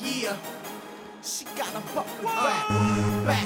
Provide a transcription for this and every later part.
Yeah, she got a bubble back.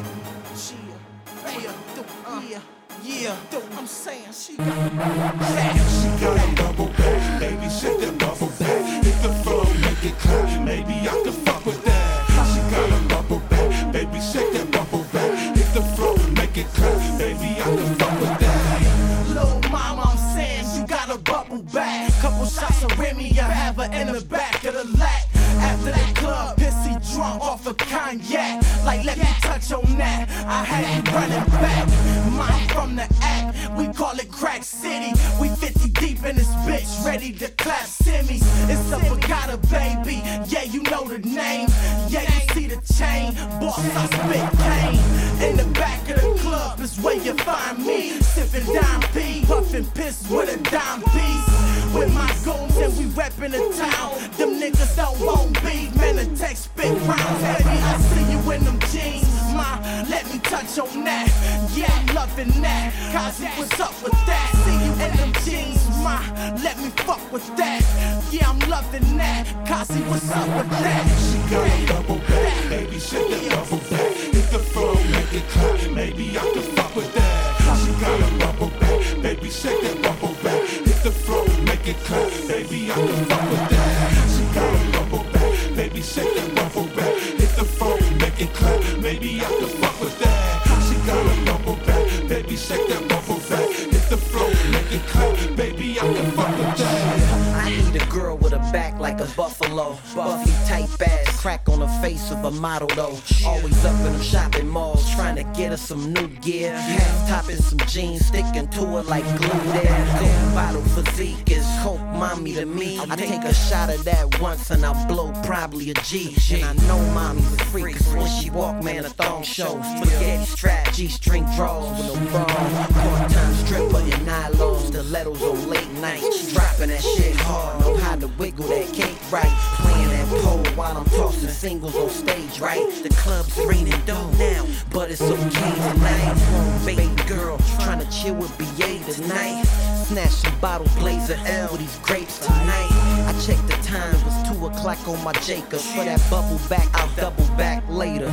Yeah, I'm saying she got a bubble back. She got a bubble back, baby, shake that bubble back. Hit the floor, make it clap, maybe I can fuck with that. She got a bubble back, baby, shake that bubble back. Hit the floor, make it clap, baby, I can fuck with that. Little mama, I'm saying you got a bubble back. Couple shots of Remy, you have her in the back of the lat. After the club, pissy drunk off of cognac. Like, let me touch on that. I had you running back. Mine from the act, we call it Crack City. We 50 deep in this bitch, ready to clap semis. It's a Pagata, baby. Yeah, you know the name. Yeah, you see the chain. Boss, I spit cane. In the back of the club is where you find me. Sipping dime P, puffing piss with a dime piece. With my goons and we reppin' the town. Them niggas don't want beef, man, the text spit rounds. Baby, I see you in them jeans, ma, let me touch on that. Yeah, I'm loving that. Kazi, what's up with that? See you in them jeans, ma, let me fuck with that. Yeah, I'm loving that. Kazi, what's up with that? She got a bubble back, baby, shake that bubble back. Hit the floor, make it clap, maybe I can fuck with that. She got a bubble back, baby, shake that bubble back. Hit the floor, make it clap, baby, I can fuck with that. She got a bubble back, baby, shake that bubble back. Hit the floor, make it clap, maybe I can fuck with that. She got a bubble back, baby, shake that bubble back. Hit the floor, make it clap, baby, I can fuck with that. I need a girl with a back like a buffalo. Buffy type ass, crack on the face of a model though. Always up in them shopping malls, trying to get her some new gear. Half top in some jeans, sticking to her like glue there. Gold bottle physique is coke mommy to me. I take a shot of that once and I'll blow probably a G. And I know mommy's a freak, cause when she walk, man, a thong shows. Spaghetti strap, G-string draws with no bra. Part-time stripper in nylon, stilettos on late nights. Dropping that shit hard, know how to wiggle that cake right. Playing that pole while I'm tossing singles on stage, right? The club's raining dough now, but it's okay tonight. Home baby girl, trying to chill with BA tonight. Snatch some bottle blazer L with these grapes tonight. I checked the time, it was 2 o'clock on my Jacob. For that bubble back, I'll double back later.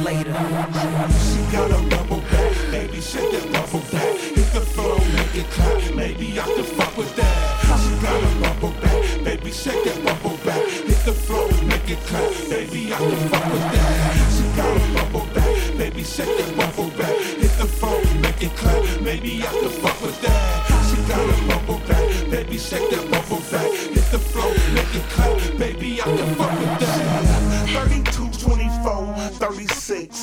She got a bubble back, baby, shake that bubble back. Hit the floor, make it clap, maybe I can fuck with that. She got a bubble back, baby, shake that bubble back. Hit the floor, make it clap, baby, I can fuck with that. She got a bubble back, baby, shake that bubble back. Hit the floor, make it clap, maybe I can fuck with that. She got a bubble back, baby, shake that bubble back. Hit the floor, make it clap, baby, I can fuck with that. 32, 24, 36,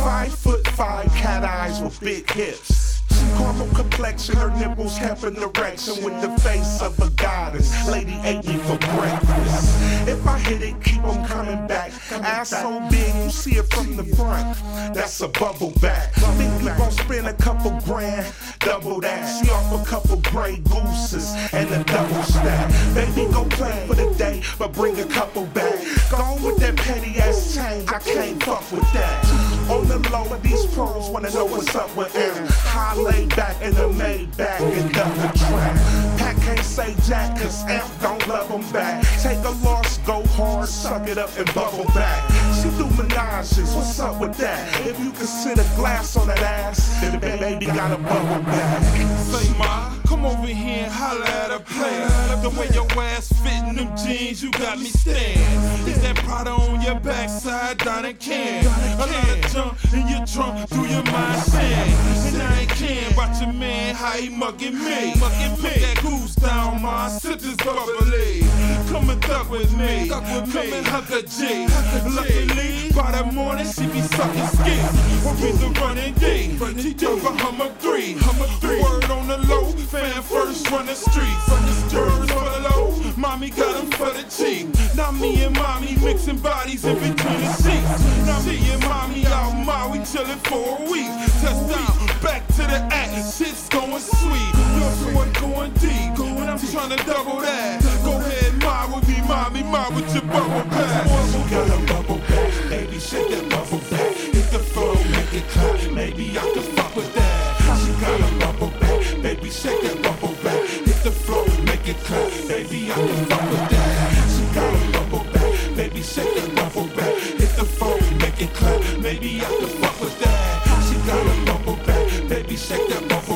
5'5", cat eyes with big hips. Caramel complexion, her nipples kept an erection with the face of a goddess. Lady ate me for breakfast. If I hit it, keep on coming back. Ass so big, you see it from the front. That's a bubble back. Think you gon' spend a couple grand, double that. She off a couple gray gooses and a double stack. Baby, go play for the day, but bring a couple back. Go on with that petty ass change, I can't fuck with that. On the low, these pros wanna know what's up with them. High laid back in the Maybach and duck the track. Pack can't say jack, cause Amp don't love them back. Take a loss, go hard, suck it up and bubble back. She do menages, what's up with that? If you can sit a glass on that ass, then the baby got a bubble back. Say ma, come over here and holla at a player. The way your ass fit in them jeans, you got me staring. Is that Prada on your backside, Donna can? A lot of junk in your trunk, through your mind saying. And I ain't caring about your man, how he mugging me. Put that goose down, ma, sip this bubbly. Come and thug with me, come and hug a G. Luckily, by the morning she be sucking skin. Or be the running D, she drove a Hummer 3. Word on the low, fan first run the streets. Birds for the low, mommy got them for the cheek. Now me and mommy mixing bodies in between the sheets. Now me and mommy out Maui chillin' for a week. Test out, back to the act, shit's going sweet. Your boy going deep, and I'm tryna double that. Go ahead, ma with me, mommy, ma with your bubble back. She got a bubble back, baby, shake that bubble back. Hit the floor, make it clap, maybe I can fuck with that. She got a bubble back, baby, shake that bubble back. Hit the floor, make it clap, baby, I can fuck with that. She got a bubble back, baby, shake that bubble back. Hit maybe I can fuck with that. She got a bubble back, baby, shake that bubble